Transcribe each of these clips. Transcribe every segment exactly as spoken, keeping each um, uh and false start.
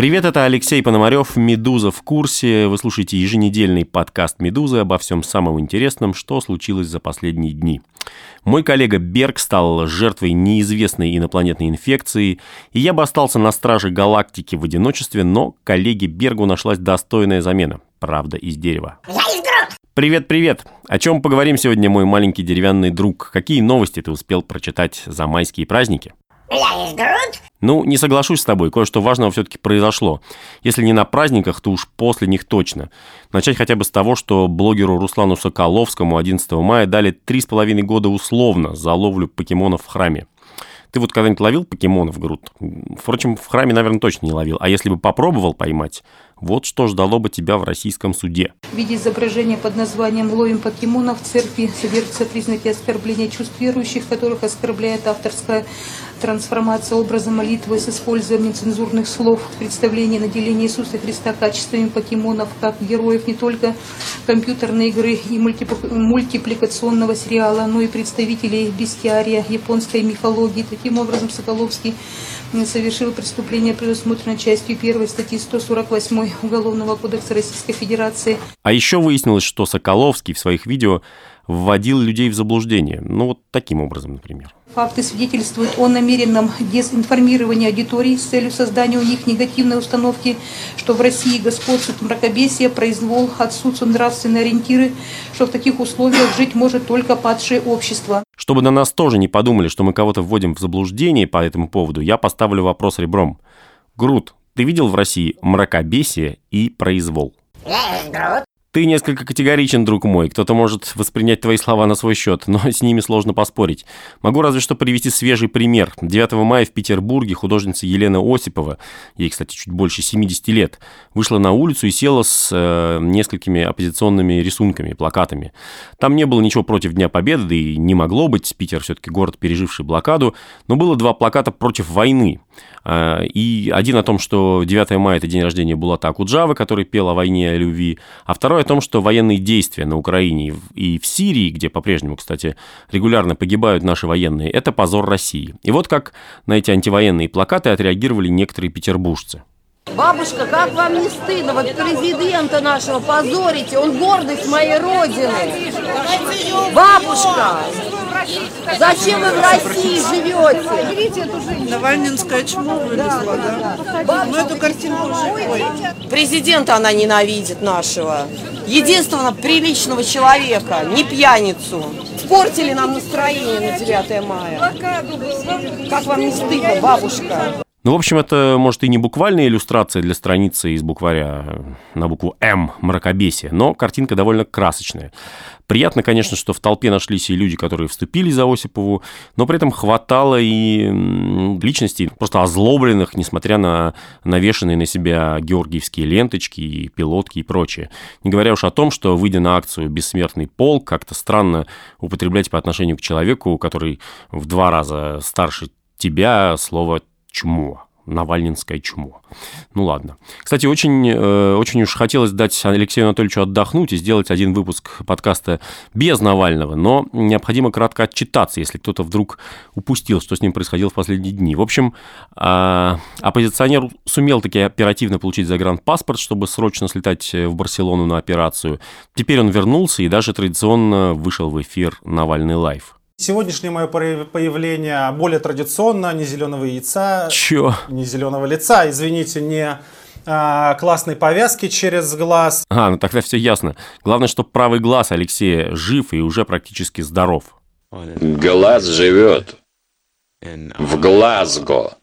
Привет, это Алексей Пономарев, «Медуза в курсе». Вы слушаете еженедельный подкаст «Медузы» обо всем самом интересном, что случилось за последние дни. Мой коллега Берг стал жертвой неизвестной инопланетной инфекции, и я бы остался на страже галактики в одиночестве, но коллеге Бергу нашлась достойная замена. Правда, из дерева. Я из Грут! Привет-привет! О чем поговорим сегодня, мой маленький деревянный друг? Какие новости ты успел прочитать за майские праздники? Я из Грут! Ну, не соглашусь с тобой, кое-что важного все-таки произошло. Если не на праздниках, то уж после них точно. Начать хотя бы с того, что блогеру Руслану Соколовскому одиннадцатого мая дали три с половиной года условно за ловлю покемонов в храме. Ты вот когда-нибудь ловил покемонов, Грут? Впрочем, в храме, наверное, точно не ловил. А если бы попробовал поймать, вот что ждало бы тебя в российском суде. В виде изображения под названием «Ловим покемонов» в церкви содержатся признаки оскорбления чувств верующих, которых оскорбляет авторская трансформация образа молитвы с использованием нецензурных слов, представление наделения Иисуса Христа качествами покемонов, как героев не только компьютерной игры и мультипликационного сериала, но и представителей бестиария, японской мифологии. Таким образом, Соколовский совершил преступление, предусмотренное частью первой статьи сто сорок восемь Уголовного кодекса Российской Федерации. А еще выяснилось, что Соколовский в своих видео вводил людей в заблуждение. Ну, вот таким образом, например. Факты свидетельствуют о намеренном дезинформировании аудитории с целью создания у них негативной установки, что в России господствует мракобесие, произвол, отсутствуют нравственные ориентиры, что в таких условиях жить может только падшее общество. Чтобы на нас тоже не подумали, что мы кого-то вводим в заблуждение по этому поводу, я поставлю вопрос ребром. Грут, ты видел в России мракобесие и произвол? Я из Грут! Ты несколько категоричен, друг мой. Кто-то может воспринять твои слова на свой счет, но с ними сложно поспорить. Могу разве что привести свежий пример. девятого мая в Петербурге художница Елена Осипова, ей, кстати, чуть больше семидесяти лет, вышла на улицу и села с э, несколькими оппозиционными рисунками, плакатами. Там не было ничего против Дня Победы, да и не могло быть. Питер все-таки город, переживший блокаду. Но было два плаката против войны. И один о том, что девятого мая – это день рождения Булата Акуджавы, который пел о войне и о любви, а второй о том, что военные действия на Украине и в Сирии, где по-прежнему, кстати, регулярно погибают наши военные, это позор России. И вот как на эти антивоенные плакаты отреагировали некоторые петербуржцы. Бабушка, как вам не стыдно? Вот президента нашего позорите, он гордость моей родины. Бабушка, зачем вы в России живете? Навальнинское чмо вылезло, да? да? Мы эту картинку уже... Ой. Президента она ненавидит нашего. Единственного приличного человека, не пьяницу. Испортили нам настроение на девятое мая. Как вам не стыдно, бабушка? Ну, в общем, это, может, и не буквальная иллюстрация для страницы из букваря на букву «М» «Мракобесие», но картинка довольно красочная. Приятно, конечно, что в толпе нашлись и люди, которые вступили за Осипову, но при этом хватало и личностей, просто озлобленных, несмотря на навешанные на себя георгиевские ленточки и пилотки и прочее. Не говоря уж о том, что, выйдя на акцию «Бессмертный полк», как-то странно употреблять по отношению к человеку, который в два раза старше тебя, слово «чмо». Навальнинское чмо. Ну ладно. Кстати, очень, э, очень уж хотелось дать Алексею Анатольевичу отдохнуть и сделать один выпуск подкаста без Навального, но необходимо кратко отчитаться, если кто-то вдруг упустил, что с ним происходило в последние дни. В общем, э, оппозиционер сумел таки оперативно получить загранпаспорт, чтобы срочно слетать в Барселону на операцию. Теперь он вернулся и даже традиционно вышел в эфир «Навальный лайв». Сегодняшнее мое появление более традиционно, не зеленого яйца, Чё? не зеленого лица, извините, не а, классной повязки через глаз. А, ну тогда все ясно. Главное, чтобы правый глаз Алексея жив и уже практически здоров. Глаз живет в Глазго.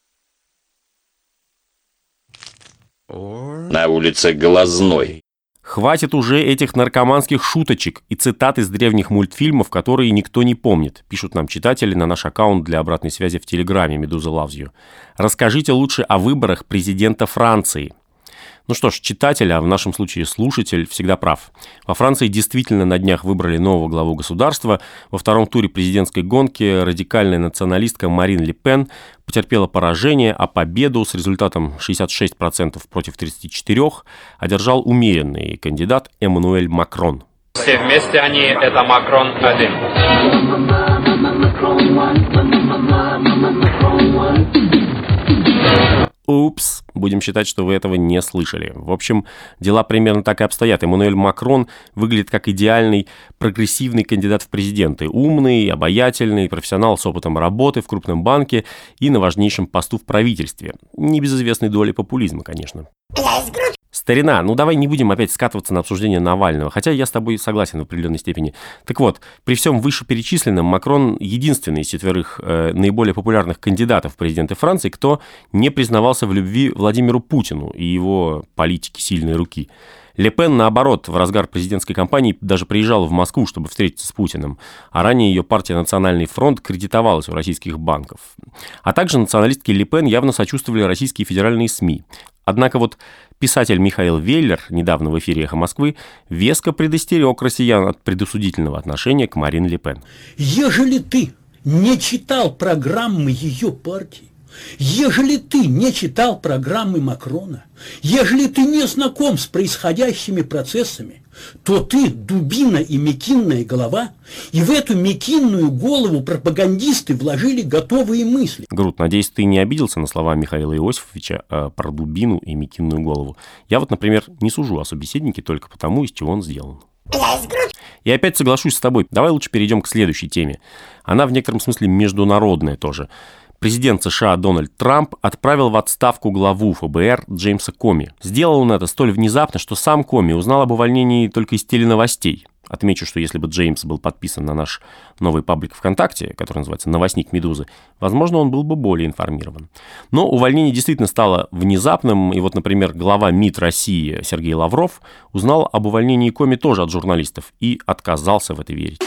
На улице Глазной. Хватит уже этих наркоманских шуточек и цитат из древних мультфильмов, которые никто не помнит, пишут нам читатели на наш аккаунт для обратной связи в Телеграме «Медуза Loves You». Расскажите лучше о выборах президента Франции. Ну что ж, читатель, а в нашем случае слушатель, всегда прав. Во Франции действительно на днях выбрали нового главу государства. Во втором туре президентской гонки радикальная националистка Марин Ле Пен потерпела поражение, а победу с результатом шестьдесят шесть процентов против тридцати четырёх одержал умеренный кандидат Эммануэль Макрон. Все вместе они – это Макрон один. Упс, будем считать, что вы этого не слышали. В общем, дела примерно так и обстоят. Эммануэль Макрон выглядит как идеальный прогрессивный кандидат в президенты. Умный, обаятельный, профессионал с опытом работы в крупном банке и на важнейшем посту в правительстве. Не без известной доли популизма, конечно. Старина, ну давай не будем опять скатываться на обсуждение Навального, хотя я с тобой согласен в определенной степени. Так вот, при всем вышеперечисленном, Макрон единственный из четверых э, наиболее популярных кандидатов в президенты Франции, кто не признавался в любви Владимиру Путину и его политике сильной руки. Ле Пен, наоборот, в разгар президентской кампании даже приезжала в Москву, чтобы встретиться с Путиным, а ранее ее партия «Национальный фронт» кредитовалась у российских банков. А также националистки Ле Пен явно сочувствовали российские федеральные СМИ. Однако вот писатель Михаил Веллер, недавно в эфире «Эхо Москвы», веско предостерег россиян от предосудительного отношения к Марин Ле Пен. Ежели ты не читал программы ее партии, ежели ты не читал программы Макрона, ежели ты не знаком с происходящими процессами, то ты дубина и мекинная голова, и в эту мекинную голову пропагандисты вложили готовые мысли. Грут, надеюсь, ты не обиделся на слова Михаила Иосифовича э, про дубину и мекинную голову. Я вот, например, не сужу о собеседнике только потому, из чего он сделан. И опять соглашусь с тобой. Давай лучше перейдем к следующей теме. Она в некотором смысле международная тоже. Президент США Дональд Трамп отправил в отставку главу эф бэ эр Джеймса Коми. Сделал он это столь внезапно, что сам Коми узнал об увольнении только из теленовостей. Отмечу, что если бы Джеймс был подписан на наш новый паблик ВКонтакте, который называется «Новостник Медузы», возможно, он был бы более информирован. Но увольнение действительно стало внезапным, и вот, например, глава МИД России Сергей Лавров узнал об увольнении Коми тоже от журналистов и отказался в это верить.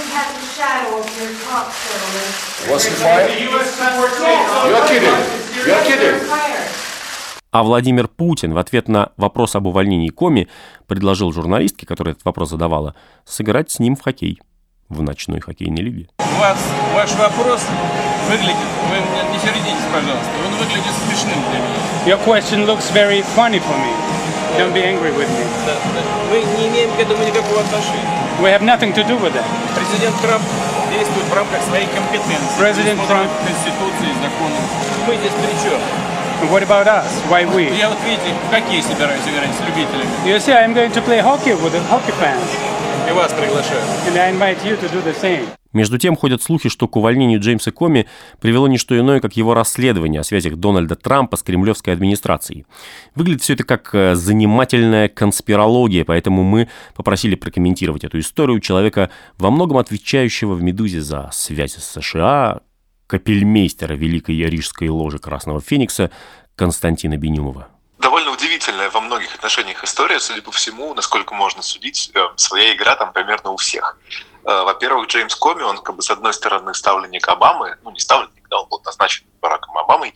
А Владимир Путин в ответ на вопрос об увольнении Коми предложил журналистке, которая этот вопрос задавала, сыграть с ним в хоккей в ночной хоккейной лиге. У вас ваш вопрос выглядит, вы не сердитесь, пожалуйста, он выглядит смешным для меня. Your question looks very funny for me. Don't be angry with me. Да, да. Мы не имеем к этому никакого отношения. We have nothing to do with that. Президент Трамп действует в рамках своей компетенции. President Trump. Конституции, законов. Мы здесь при чем? What about us? Why we? Я вот, видите, в хоккей собираюсь играть с любителями. You see, I'm going to play hockey with the hockey fans. И вас приглашаю. And I invite you to do the same. Между тем ходят слухи, что к увольнению Джеймса Коми привело не что иное, как его расследование о связях Дональда Трампа с кремлевской администрацией. Выглядит все это как занимательная конспирология, поэтому мы попросили прокомментировать эту историю человека, во многом отвечающего в «Медузе» за связи с США, капельмейстера Великой Рижской ложи Красного Феникса Константина Бенюмова. Довольно удивительная во многих отношениях история, судя по всему, насколько можно судить, своя игра там примерно у всех. Во-первых, Джеймс Коми, он как бы с одной стороны ставленник Обамы, ну не ставленник, да, он был назначен Бараком Обамой,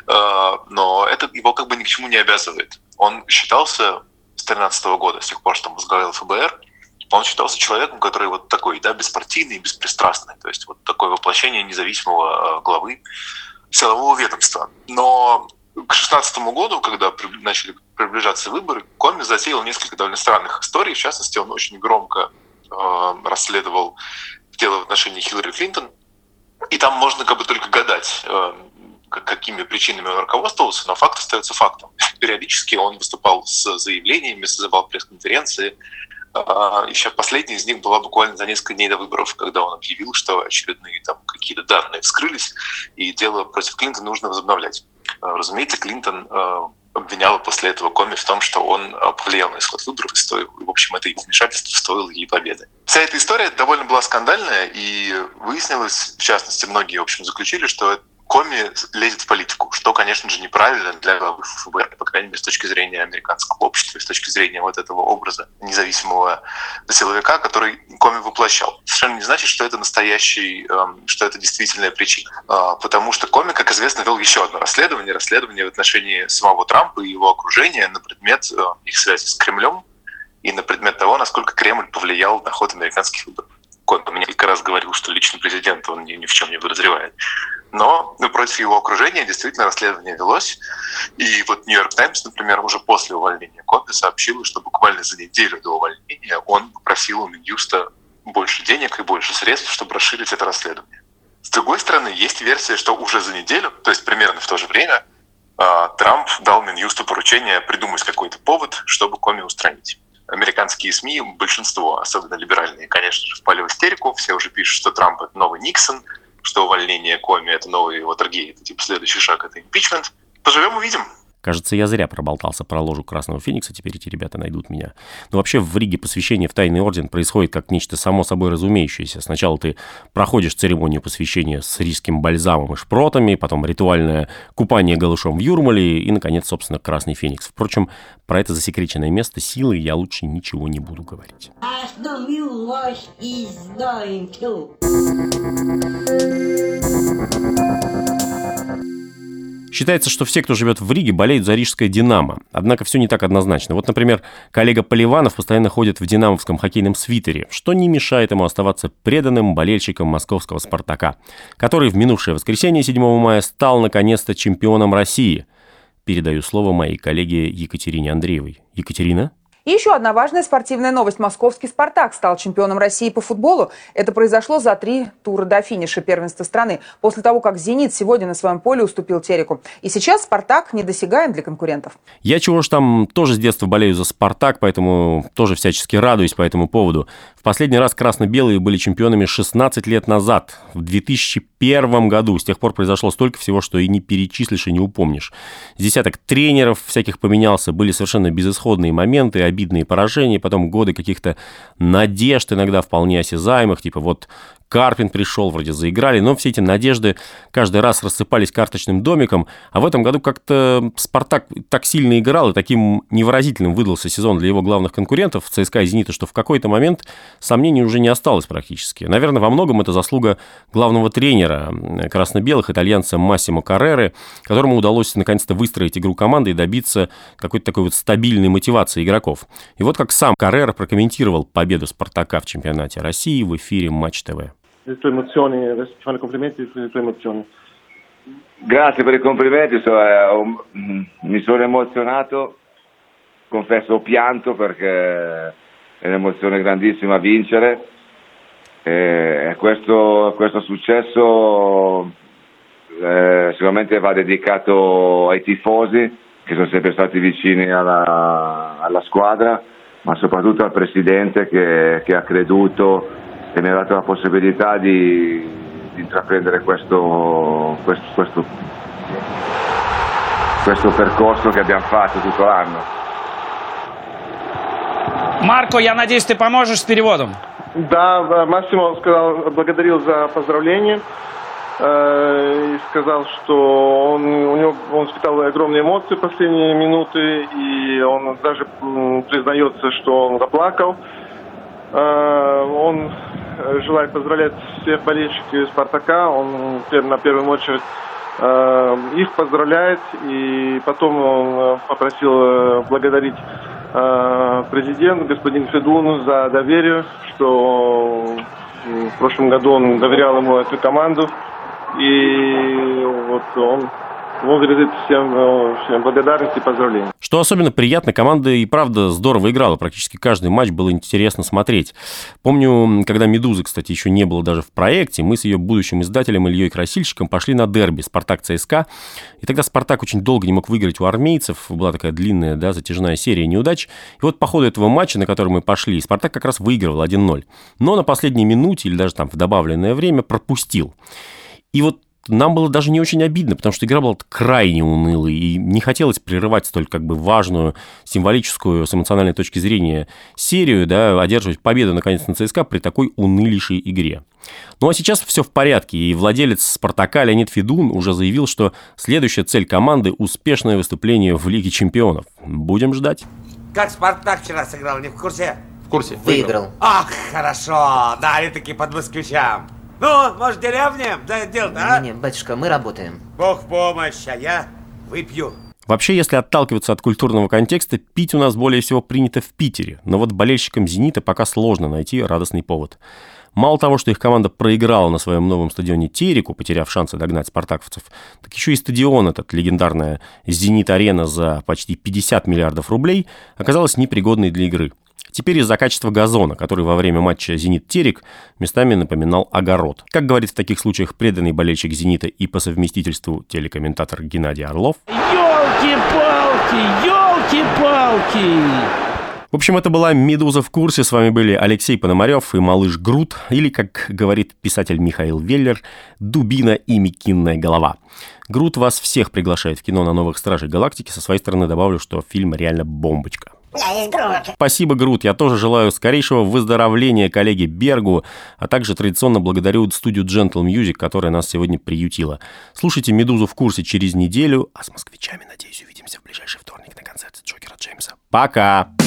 но это его как бы ни к чему не обязывает. Он считался с тринадцатого года, с тех пор, что он возглавил эф бэ эр, он считался человеком, который вот такой, да, беспартийный и беспристрастный, то есть вот такое воплощение независимого главы силового ведомства. Но к шестнадцатому году, когда начали приближаться выборы, Коми затеял несколько довольно странных историй. В частности, он очень громко э, расследовал дело в отношении Хиллари Клинтон. И там можно как бы только гадать, э, какими причинами он руководствовался, но факт остается фактом. Периодически он выступал с заявлениями, созывал пресс-конференции. И сейчас последняя из них была буквально за несколько дней до выборов, когда он объявил, что очередные там какие-то данные вскрылись, и дело против Клинтона нужно возобновлять. Разумеется, Клинтон обвиняла после этого Коми в том, что он повлиял на исход выборов, и стоил, в общем, это его вмешательство стоило ей победы. Вся эта история довольно была скандальная, и выяснилось, в частности, многие, в общем, заключили, что Коми лезет в политику, что, конечно же, неправильно для главы эф бэ эр, по крайней мере, с точки зрения американского общества, с точки зрения вот этого образа независимого силовика, который Коми воплощал. Совершенно не значит, что это настоящий, что это действительная причина. Потому что Коми, как известно, вел еще одно расследование, расследование в отношении самого Трампа и его окружения на предмет их связи с Кремлем и на предмет того, насколько Кремль повлиял на ход американских выборов. Коми несколько раз говорил, что лично президент он ни, ни в чем не подозревает. Но ну, против его окружения действительно расследование велось. И вот «Нью-Йорк Таймс», например, уже после увольнения Коми сообщил, что буквально за неделю до увольнения он попросил у Минюста больше денег и больше средств, чтобы расширить это расследование. С другой стороны, есть версия, что уже за неделю, то есть примерно в то же время, Трамп дал Минюсту поручение придумать какой-то повод, чтобы Коми устранить. Американские СМИ, большинство, особенно либеральные, конечно же, впали в истерику. Все уже пишут, что Трамп — это новый Никсон, что увольнение Коми — это новый Уотергейт, это типа следующий шаг — это импичмент. Поживем — увидим. Кажется, я зря проболтался про ложу Красного Феникса, теперь эти ребята найдут меня. Но вообще в Риге посвящение в Тайный Орден происходит как нечто само собой разумеющееся. Сначала ты проходишь церемонию посвящения с рижским бальзамом и шпротами, потом ритуальное купание голышом в Юрмале и, наконец, собственно, Красный Феникс. Впрочем, про это засекреченное место силы я лучше ничего не буду говорить. Считается, что все, кто живет в Риге, болеют за рижское «Динамо». Однако все не так однозначно. Вот, например, коллега Поливанов постоянно ходит в динамовском хоккейном свитере, что не мешает ему оставаться преданным болельщиком московского «Спартака», который в минувшее воскресенье седьмого мая стал, наконец-то, чемпионом России. Передаю слово моей коллеге Екатерине Андреевой. Екатерина? И еще одна важная спортивная новость. Московский «Спартак» стал чемпионом России по футболу. Это произошло за три тура до финиша первенства страны, после того, как «Зенит» сегодня на своем поле уступил Тереку. И сейчас «Спартак» недосягаем для конкурентов. Я чего ж там тоже с детства болею за «Спартак», поэтому тоже всячески радуюсь по этому поводу. В последний раз красно-белые были чемпионами шестнадцать лет назад, в две тысячи первом году. С тех пор произошло столько всего, что и не перечислишь, и не упомнишь. С десяток тренеров всяких поменялся, были совершенно безысходные моменты, обидные поражения, потом годы каких-то надежд, иногда вполне осязаемых, типа вот Карпин пришел, вроде заиграли, но все эти надежды каждый раз рассыпались карточным домиком, а в этом году как-то «Спартак» так сильно играл, и таким невыразительным выдался сезон для его главных конкурентов, ЦСКА и «Зенита», что в какой-то момент сомнений уже не осталось практически. Наверное, во многом это заслуга главного тренера красно-белых, итальянца Массимо Карреры, которому удалось наконец-то выстроить игру команды и добиться какой-то такой вот стабильной мотивации игроков. И вот как сам Каррера прокомментировал победу «Спартака» в чемпионате России в эфире Матч ТВ. Le tue emozioni, adesso ti fanno i complimenti sulle tue emozioni. Grazie per i complimenti, insomma, ho, mi sono emozionato, confesso ho pianto perché è un'emozione grandissima vincere e questo, questo successo eh, sicuramente va dedicato ai tifosi che sono sempre stati vicini alla, alla squadra, ma soprattutto al presidente che, che ha creduto e mi ha dato la possibilità di, di intraprendere questo, questo, questo, questo percorso che abbiamo fatto tutto l'anno. Марко, я надеюсь, ты поможешь с переводом? Да, Массимо сказал, благодарил за поздравления э, и сказал, что он, у него, он испытал огромные эмоции в последние минуты, и он даже м, признается, что он заплакал. Э, он желает поздравлять всех болельщиков «Спартака». Он на первую очередь э, их поздравляет, и потом он попросил благодарить э, президента, господин Федун, за доверие, что в прошлом году он доверял ему эту команду, и вот он выразит всем, всем благодарность и поздравления. Что особенно приятно, команда и правда здорово играла. Практически каждый матч было интересно смотреть. Помню, когда «Медузы», кстати, еще не было даже в проекте, мы с ее будущим издателем Ильей Красильщиком пошли на дерби «Спартак-ЦСКА». И тогда «Спартак» очень долго не мог выиграть у армейцев. Была такая длинная, да, затяжная серия неудач. И вот по ходу этого матча, на который мы пошли, «Спартак» как раз выигрывал один ноль. Но на последней минуте, или даже там в добавленное время, пропустил. И вот нам было даже не очень обидно, потому что игра была крайне унылой, и не хотелось прерывать столь как бы важную, символическую, с эмоциональной точки зрения серию, да, одерживать победу, наконец, на ЦСКА при такой унылейшей игре. Ну а сейчас все в порядке, и владелец «Спартака» Леонид Федун уже заявил, что следующая цель команды – успешное выступление в Лиге чемпионов. Будем ждать. Как «Спартак» вчера сыграл, не в курсе? В курсе. Выиграл. Ах, хорошо, дали-таки под москвичам. Ну, может, деревня? Да, дело-то, а? Не, не, батюшка, мы работаем. Бог в помощь, а я выпью. Вообще, если отталкиваться от культурного контекста, пить у нас более всего принято в Питере. Но вот болельщикам «Зенита» пока сложно найти радостный повод. Мало того, что их команда проиграла на своем новом стадионе Тереку, потеряв шансы догнать спартаковцев, так еще и стадион этот, легендарная «Зенит-арена» за почти пятьдесят миллиардов рублей, оказалась непригодной для игры. Теперь из-за качества газона, который во время матча «Зенит-Терек» местами напоминал огород. Как говорит в таких случаях преданный болельщик «Зенита» и по совместительству телекомментатор Геннадий Орлов: «Ёлки-палки, ёлки-палки!» В общем, это была «Медуза в курсе». С вами были Алексей Пономарев и малыш Грут, или, как говорит писатель Михаил Веллер, «Дубина и мекинная голова». Грут вас всех приглашает в кино на «Новых Стражей Галактики». Со своей стороны добавлю, что фильм реально бомбочка. Я есть Грут. Спасибо, Грут. Я тоже желаю скорейшего выздоровления коллеге Бергу, а также традиционно благодарю студию Gentle Music, которая нас сегодня приютила. Слушайте «Медузу в курсе» через неделю, а с москвичами, надеюсь, увидимся в ближайший вторник на концерте Джокера Джеймса. Пока!